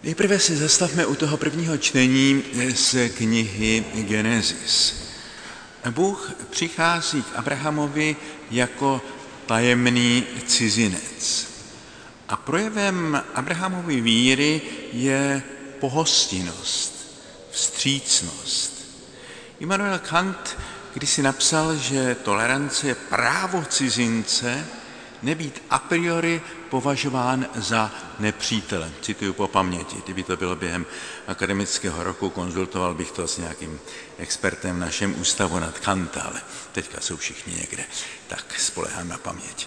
Nejprve si zastavme u toho prvního čtení z knihy Genesis. Bůh přichází k Abrahamovi jako tajemný cizinec. A projevem Abrahamovy víry je pohostinnost, vstřícnost. Immanuel Kant kdysi napsal, že tolerance je právo cizince nebýt a priori považován za nepřítele. Cituju po paměti, kdyby to bylo během akademického roku, konzultoval bych to s nějakým expertem v našem ústavu nad Kanta, ale teďka jsou všichni někde, tak spolehám na paměť.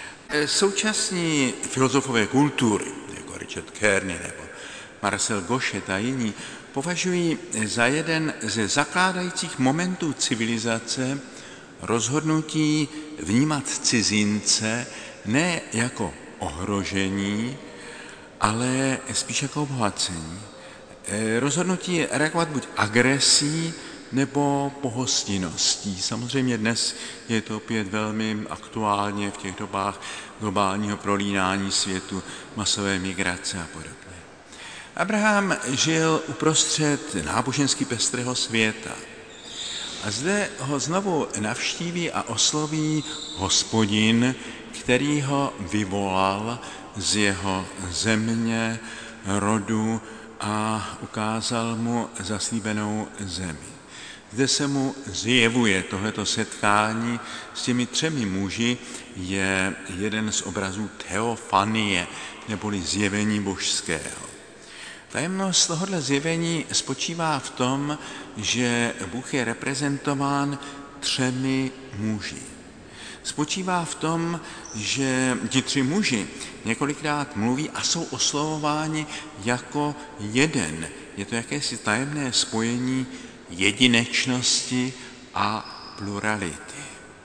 Současní filozofové kultury, jako Richard Kearney nebo Marcel Gauchet a jiní, považují za jeden ze zakládajících momentů civilizace rozhodnutí vnímat cizince ne jako ohrožení, ale spíš jako obohacení. Rozhodnutí reagovat buď agresí nebo pohostinností. Samozřejmě dnes je to opět velmi aktuálně v těch dobách globálního prolínání světu, masové migrace a podobně. Abraham žil uprostřed nábožensky pestrého světa. A zde ho znovu navštíví a osloví Hospodin, který ho vyvolal z jeho země, rodu a ukázal mu zaslíbenou zemi. Zde se mu zjevuje tohleto setkání s těmi třemi muži, je jeden z obrazů teofanie, neboli zjevení božského. Tajemnost tohoto zjevení spočívá v tom, že Bůh je reprezentován třemi muži. Spočívá v tom, že ti tři muži několikrát mluví a jsou oslovováni jako jeden. Je to jakési tajemné spojení jedinečnosti a plurality.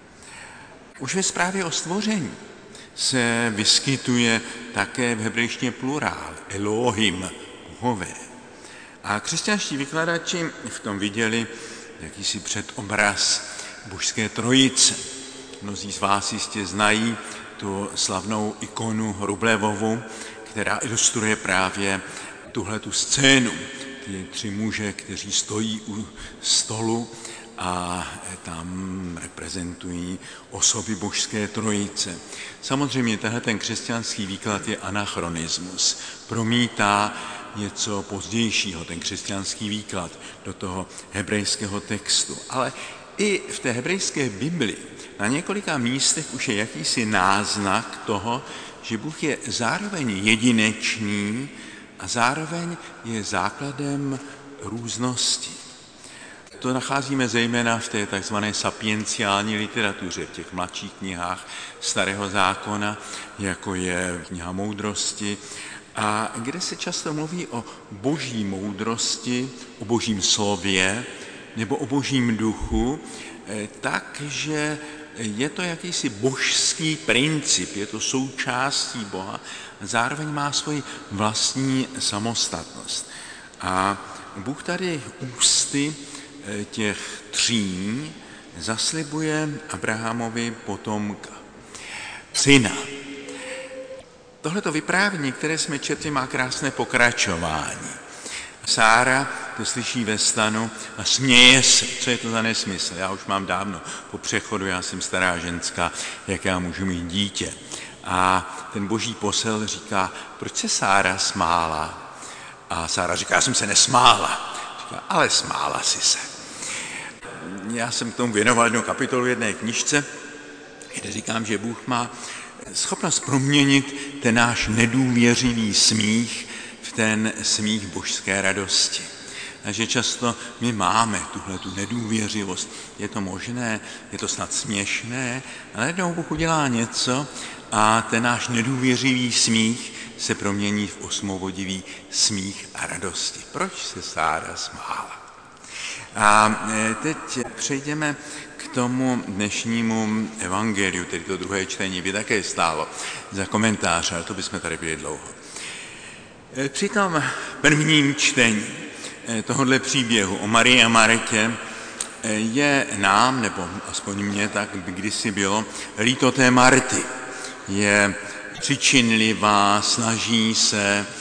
Už ve zprávě o stvoření se vyskytuje také v hebrejštině plurál, Elohim, Bohové. A křesťanští vykladači v tom viděli jakýsi předobraz božské trojice. Mnozí z vás jistě znají tu slavnou ikonu Rublevovu, která ilustruje právě tuhletu scénu. Ty tři muže, kteří stojí u stolu a tam reprezentují osoby božské trojice. Samozřejmě ten křesťanský výklad je anachronismus. Promítá něco pozdějšího, ten křesťanský výklad, do toho hebrejského textu. Ale i v té hebrejské Bibli na několika místech už je jakýsi náznak toho, že Bůh je zároveň jedinečný a zároveň je základem různosti. To nacházíme zejména v té takzvané sapienciální literatuře, v těch mladších knihách Starého zákona, jako je kniha Moudrosti, a kde se často mluví o boží moudrosti, o božím slově nebo o božím duchu, takže je to jakýsi božský princip, je to součástí Boha, zároveň má svoji vlastní samostatnost. A Bůh tady ústy těch tří zaslibuje Abrahamovi potomka, syna. Tohleto vyprávění, které jsme četli, má krásné pokračování. Sára to slyší ve stanu a směje se. Co je to za nesmysl? Já už mám dávno po přechodu, já jsem stará ženská, jak já můžu mít dítě. A ten boží posel říká, proč se Sára smála? A Sára říká, já jsem se nesmála. Říká, ale smála si se. Já jsem k tomu věnoval jednu kapitolu jedné knižce, kde říkám, že Bůh má schopnost proměnit ten náš nedůvěřivý smích v ten smích božské radosti. A že často my máme tuhletu nedůvěřivost. Je to možné, je to snad směšné, ale jednou Bůh udělá něco a ten náš nedůvěřivý smích se promění v osmovodivý smích a radosti. Proč se Sára smála? A teď přejdeme k tomu dnešnímu evangeliu, tedy to druhé čtení by také stálo za komentář, ale to bychom tady byli dlouho. Při tom prvním čtení tohohle příběhu o Marii a Martě je nám, nebo aspoň mně tak kdysi bylo, líto té Marty. Je přičinlivá, snaží se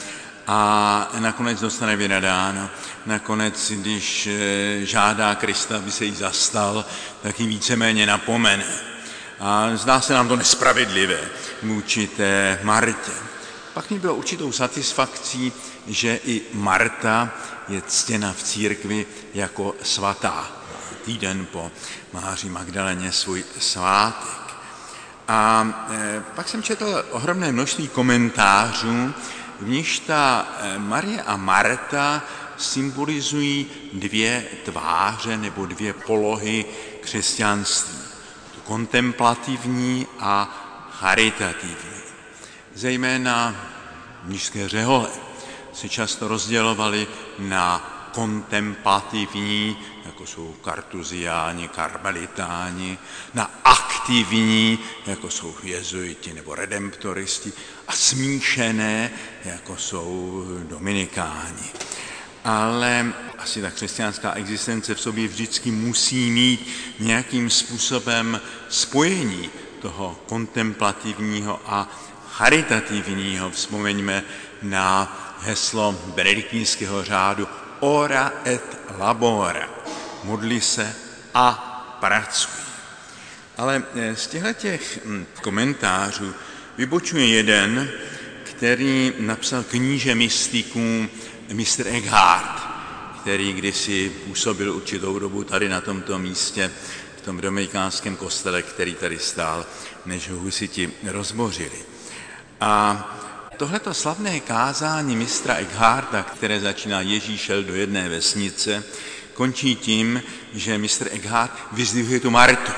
a nakonec dostane vynadáno. Nakonec, když žádá Krista, aby se jí zastal, tak ji víceméně napomene. A zdá se nám to nespravedlivé vůči té Martě. Pak mi bylo určitou satisfakcí, že i Marta je ctěna v církvi jako svatá. Týden po Máří Magdaleně svůj svátek. A pak jsem četl ohromné množství komentářů, v níž ta Marie a Marta symbolizují dvě tváře nebo dvě polohy křesťanství. Tu kontemplativní a charitativní. Zejména mnišské řehole se často rozdělovaly na kontemplativní, jako jsou kartuziáni, karmelitáni, na aktivní, jako jsou jezuiti nebo redemptoristi, a smíšené, jako jsou dominikáni. Ale asi ta křesťanská existence v sobě vždycky musí mít nějakým způsobem spojení toho kontemplativního a charitativního. Vzpomeňme na heslo benediktínského řádu ora et labora. Modli se a pracuj. Ale z těchto komentářů vybočuje jeden, který napsal kníže mystiků Mr. Eckhart, který kdysi působil určitou dobu tady na tomto místě, v tom dominikánském kostele, který tady stál, než ho husiti rozbořili. A tohleto slavné kázání mistra Eckharta, které začíná Ježíš šel do jedné vesnice, končí tím, že mistr Eckhart vyzdvihuje tu Martu.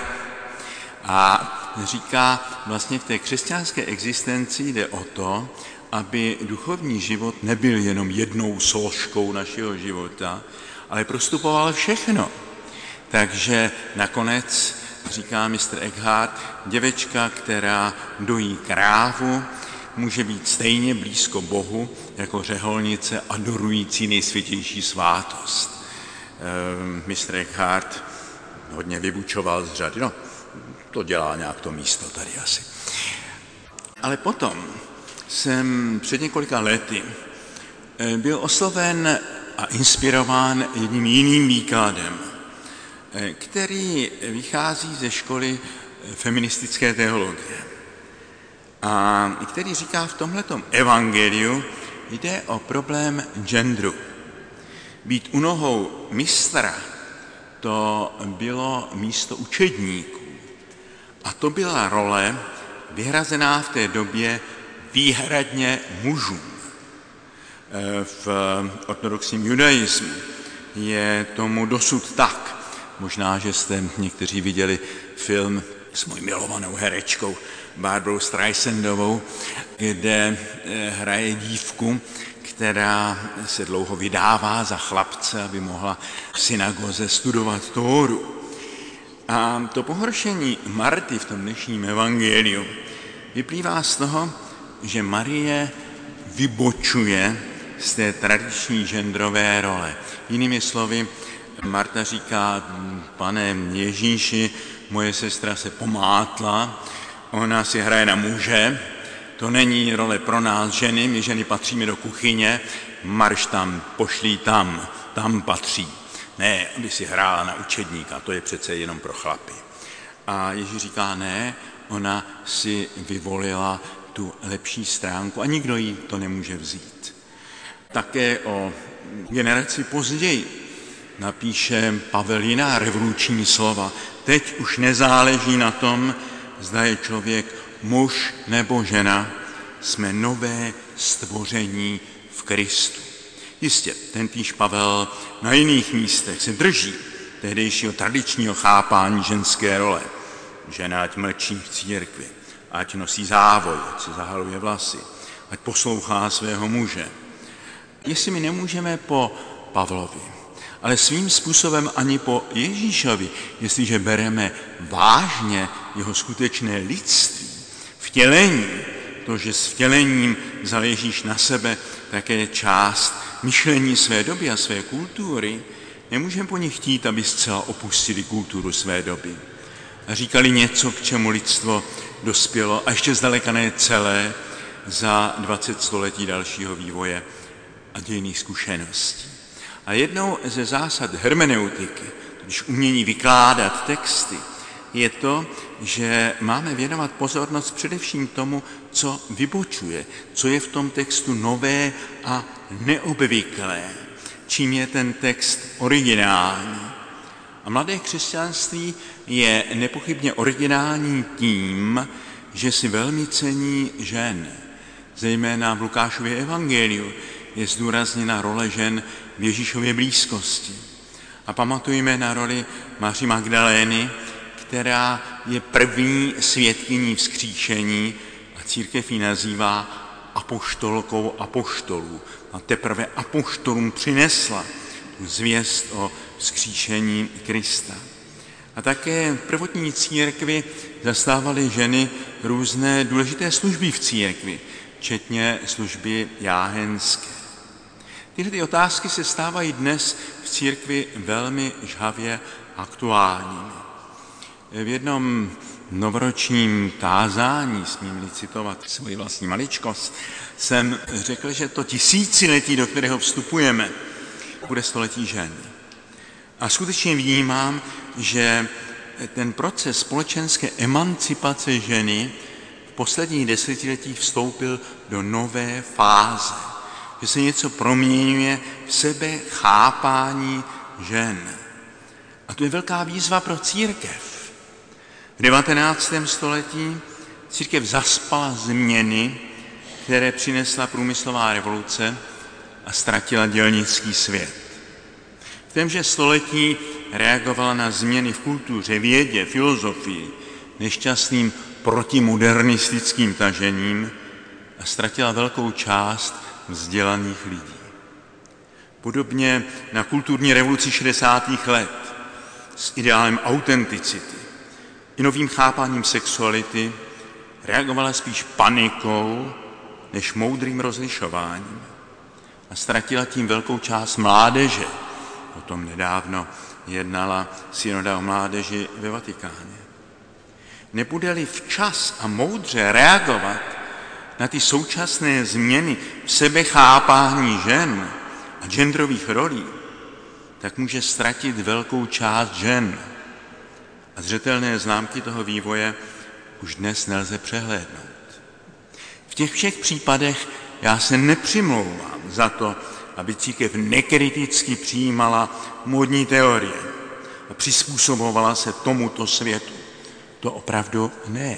A říká, vlastně v té křesťanské existenci jde o to, aby duchovní život nebyl jenom jednou složkou našeho života, ale prostupoval všechno. Takže nakonec, říká mistr Eckhart, děvečka, která dojí krávu, může být stejně blízko Bohu jako řeholnice adorující nejsvětější svátost. Mistr Eckhart hodně vybučoval z řady, no to dělá nějak to místo tady asi. Ale potom jsem před několika lety byl osloven a inspirován jedním jiným výkladem, který vychází ze školy feministické teologie. A který říká, v tomhletom evangeliu jde o problém genderu. Být u nohou mistra, to bylo místo učedníků. A to byla role vyhrazená v té době výhradně mužům. V ortodoxním judaismu je tomu dosud tak. Možná, že jste někteří viděli film s mojí milovanou herečkou Barbarou Streisandovou, kde hraje dívku, která se dlouho vydává za chlapce, aby mohla v synagoze studovat Tóru. A to pohoršení Marty v tom dnešním evangeliu vyplývá z toho, že Marie vybočuje z té tradiční genderové role. Jinými slovy, Marta říká, pane Ježíši, moje sestra se pomátla, ona si hraje na muže, to není role pro nás ženy, my ženy patříme do kuchyně, marš tam, pošlí tam, tam patří. Ne, aby si hrála na učedníka, to je přece jenom pro chlapy. A Ježíš říká, ne, ona si vyvolila tu lepší stránku a nikdo jí to nemůže vzít. Také o generaci později napíše Pavel jiná revoluční slova. Teď už nezáleží na tom, zda je člověk muž nebo žena, jsme nové stvoření v Kristu. Jistě, tentýž Pavel na jiných místech se drží tehdejšího tradičního chápání ženské role. Žena ať mlčí v církvi, ať nosí závoj, ať si zahaluje vlasy, ať poslouchá svého muže. Jestli my nemůžeme po Pavlovi, ale svým způsobem ani po Ježíšovi, jestliže bereme vážně jeho skutečné lidství, vtělení, to, že s vtělením vzal Ježíš na sebe také část myšlení své doby a své kultury, nemůžeme po nich chtít, aby zcela opustili kulturu své doby a říkali něco, k čemu lidstvo dospělo a ještě zdaleka ne celé za 20 století dalšího vývoje a dějinných zkušeností. A jednou ze zásad hermeneutiky, když umění vykládat texty, je to, že máme věnovat pozornost především tomu, co vybočuje, co je v tom textu nové a neobvyklé, čím je ten text originální. A mladé křesťanství je nepochybně originální tím, že si velmi cení žen. Zejména v Lukášově evangeliu je zdůrazněna role žen v Ježíšově blízkosti. A pamatujeme na roli Maří Magdalény, která je první svědkyní vzkříšení a církev ji nazývá apoštolkou apoštolů. A teprve apoštolům přinesla tu zvěst o vzkříšení Krista. A také v prvotní církvi zastávaly ženy různé důležité služby v církvi, včetně služby jáhenské. Tyhle otázky se stávají dnes v církvi velmi žhavě aktuálními. V jednom novoročním tázání, smím-li citovat svoji vlastní maličkost, jsem řekl, že to tisíciletí, do kterého vstupujeme, bude století žen. A skutečně vnímám, že ten proces společenské emancipace ženy v posledních desetiletích vstoupil do nové fáze, že se něco proměňuje v sebe chápání žen. A to je velká výzva pro církev. V 19. století církev zaspala změny, které přinesla průmyslová revoluce a ztratila dělnický svět. V témže století reagovala na změny v kultuře, vědě, filozofii, nešťastným protimodernistickým tažením a ztratila velkou část vzdělaných lidí. Podobně na kulturní revoluci 60. let s ideálem autenticity i novým chápáním sexuality reagovala spíš panikou než moudrým rozlišováním a ztratila tím velkou část mládeže. O tom nedávno jednala synoda o mládeži ve Vatikáně. Nebude-li včas a moudře reagovat na ty současné změny v sebechápání žen a genderových rolí, tak může ztratit velkou část žen. A zřetelné známky toho vývoje už dnes nelze přehlédnout. V těch všech případech já se nepřimlouvám za to, aby církev nekriticky přijímala módní teorie a přizpůsobovala se tomuto světu. To opravdu ne.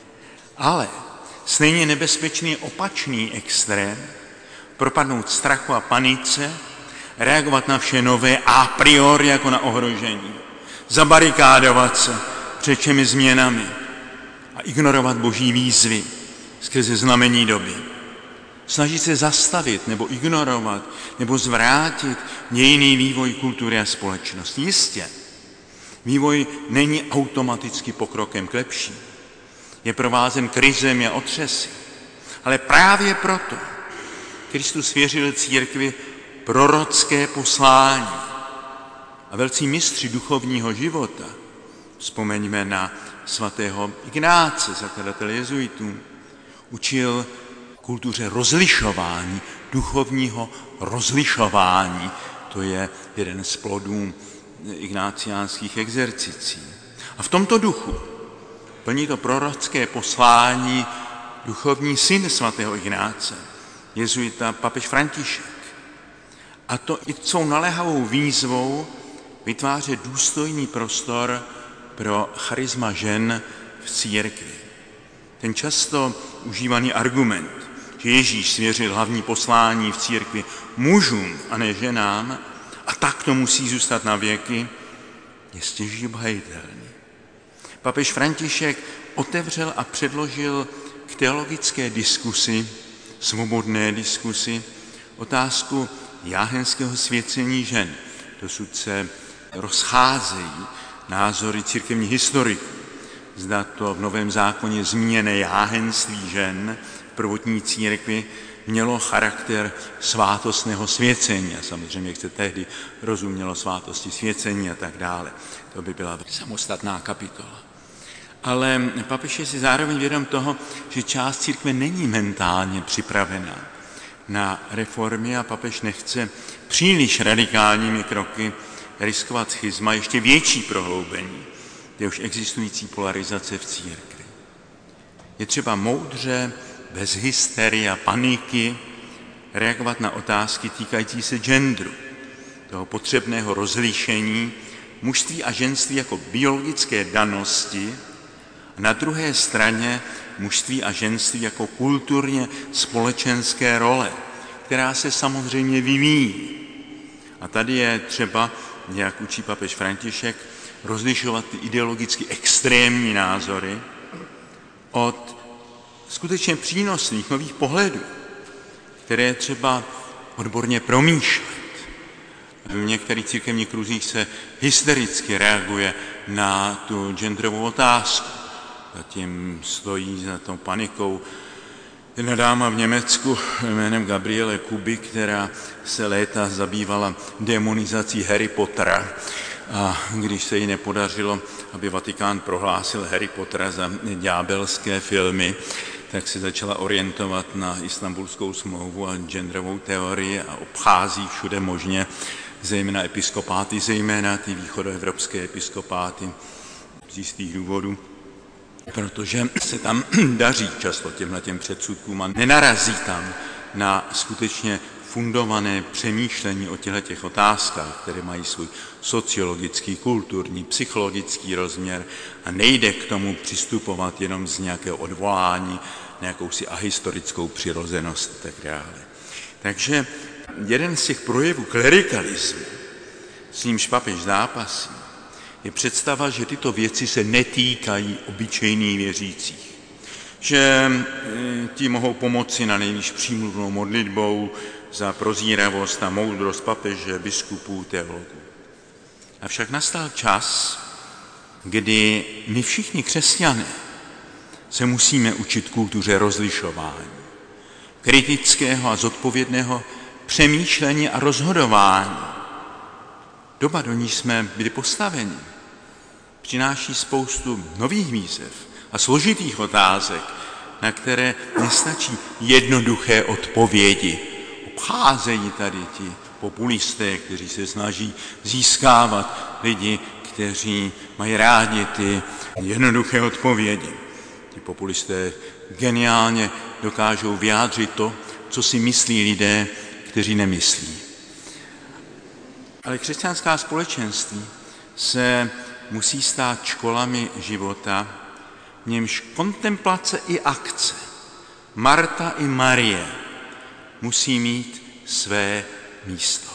Ale stejně nebezpečný je opačný extrém, propadnout strachu a panice, reagovat na vše nové a priori jako na ohrožení, zabarikádovat se před všemi změnami a ignorovat boží výzvy skrze znamení doby. Snažit se zastavit nebo ignorovat nebo zvrátit dějinný vývoj kultury a společnosti. Jistě, vývoj není automaticky pokrokem k lepší. Je provázen krizemi a otřesy. Ale právě proto Kristus svěřil církvi prorocké poslání. A velcí mistři duchovního života, vzpomeňme na svatého Ignáce, zakladatele jezuitů, učil kultuře rozlišování, duchovního rozlišování. To je jeden z plodů ignáciánských exercicí. A v tomto duchu plní to prorocké poslání duchovní syn svatého Ignáce, jezuita papež František. A to i tou naléhavou výzvou vytvářet důstojný prostor pro charisma žen v církvi. Ten často užívaný argument, že Ježíš svěřil hlavní poslání v církvi mužům a ne ženám a tak to musí zůstat na věky, je stěží obhajitelný. Papež František otevřel a předložil k teologické diskusi, svobodné diskusi, otázku jáhenského svěcení žen. Dosud se rozcházejí názory církevních historiků. Zda to v Novém zákoně zmíněné jáhenství žen v prvotní církvi mělo charakter svátostného svěcení. A samozřejmě, jak se tehdy rozumělo svátosti svěcení a tak dále. To by byla samostatná kapitola. Ale papež je si zároveň vědom toho, že část církve není mentálně připravená na reformě a papež nechce příliš radikálními kroky riskovat schizma, ještě větší prohloubení té už existující polarizace v církvi. Je třeba moudře, bez hysterie a paniky reagovat na otázky týkající se genderu, toho potřebného rozlišení mužství a ženství jako biologické danosti a na druhé straně mužství a ženství jako kulturně společenské role, která se samozřejmě vyvíjí. A tady je třeba, jak učí papež František, rozlišovat ty ideologicky extrémní názory od skutečně přínosných nových pohledů, které třeba odborně promýšlet. V některých církevních kruzích se hystericky reaguje na tu genderovou otázku. Zatím stojí za tou panikou jedna dáma v Německu jménem Gabriele Kuby, která se léta zabývala demonizací Harry Pottera. A když se jí nepodařilo, aby Vatikán prohlásil Harry Pottera za ďábelské filmy, tak se začala orientovat na Istanbulskou smlouvu a genderovou teorii a obchází všude možně, zejména episkopáty, zejména ty východoevropské episkopáty z jistých důvodů, protože se tam daří často těmhletěm předsudkům a nenarazí tam na skutečně fundované přemýšlení o těchto otázkách, které mají svůj sociologický, kulturní, psychologický rozměr a nejde k tomu přistupovat jenom z nějakého odvolání na jakousi ahistorickou přirozenost a tak dále. Takže jeden z těch projevů klerikalismu, s nímž papež zápasí, je představa, že tyto věci se netýkají obyčejných věřících. Že ti mohou pomoci na nejvíc přímluvnou modlitbou za prozíravost a moudrost papeže, biskupů, teologů. Avšak nastal čas, kdy my všichni křesťané se musíme učit kultuře rozlišování, kritického a zodpovědného přemýšlení a rozhodování. Doba, do níž jsme byli postaveni, přináší spoustu nových výzev a složitých otázek, na které nestačí jednoduché odpovědi. Obcházejí tady ti populisté, kteří se snaží získávat lidi, kteří mají rádi ty jednoduché odpovědi. Ti populisté geniálně dokážou vyjádřit to, co si myslí lidé, kteří nemyslí. Ale křesťanská společenství se musí stát školami života, v němž kontemplace i akce, Marta i Marie, musí mít své místo.